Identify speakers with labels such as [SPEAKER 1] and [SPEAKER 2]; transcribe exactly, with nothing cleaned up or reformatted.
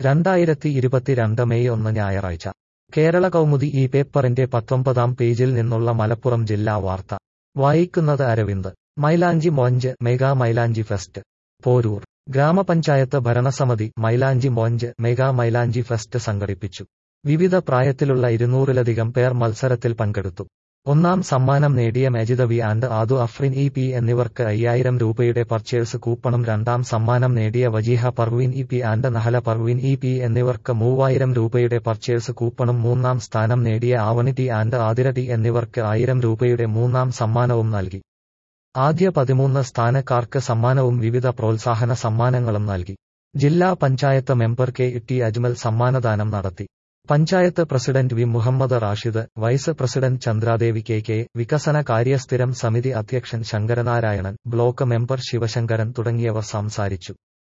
[SPEAKER 1] രണ്ടായിരത്തി ഇരുപത്തിരണ്ട് മെയ് ഒന്ന് ഞായറാഴ്ച കേരള കൗമുദി ഈ പേപ്പറിന്റെ പത്തൊമ്പതാം പേജിൽ നിന്നുള്ള മലപ്പുറം ജില്ലാ വാർത്ത വായിക്കുന്നത് അരവിന്ദ്. മൈലാഞ്ചി മോഞ്ച് മെഗാ മൈലാഞ്ചി ഫെസ്റ്റ്. പോരൂർ ഗ്രാമപഞ്ചായത്ത് ഭരണസമിതി മൈലാഞ്ചി മോഞ്ച് മെഗാ മൈലാഞ്ചി ഫെസ്റ്റ് സംഘടിപ്പിച്ചു. വിവിധ പ്രായത്തിലുള്ള ഇരുന്നൂറിലധികം പേർ മത്സരത്തിൽ പങ്കെടുത്തു. ഒന്നാം സമ്മാനം നേടിയ Majida V and Adhu Afrin E P എന്നിവർക്ക് അയ്യായിരം രൂപയുടെ പർച്ചേഴ്സ് കൂപ്പണും രണ്ടാം സമ്മാനം നേടിയ Wajeeha Parveen E P and Nahala Parveen E P എന്നിവർക്ക് മൂവായിരം രൂപയുടെ പർച്ചേഴ്സ് കൂപ്പണും മൂന്നാം സ്ഥാനം നേടിയ Avani T and Athira T എന്നിവർക്ക് ആയിരം രൂപയുടെ മൂന്നാം സമ്മാനവും നൽകി. ആദ്യ പതിമൂന്ന് സ്ഥാനക്കാർക്ക് സമ്മാനവും വിവിധ പ്രോത്സാഹന സമ്മാനങ്ങളും നൽകി. ജില്ലാ panchayat member K T Ajmal സമ്മാനദാനം നടത്തി. Panchayat president V Muhammad Rashid, vice president Chandradevi K K, വികസന കാര്യ സ്ഥിരം സമിതി അധ്യക്ഷൻ ശങ്കരനാരായണൻ, ബ്ലോക്ക് മെമ്പർ ശിവശങ്കരൻ തുടങ്ങിയവർ സംസാരിച്ചു.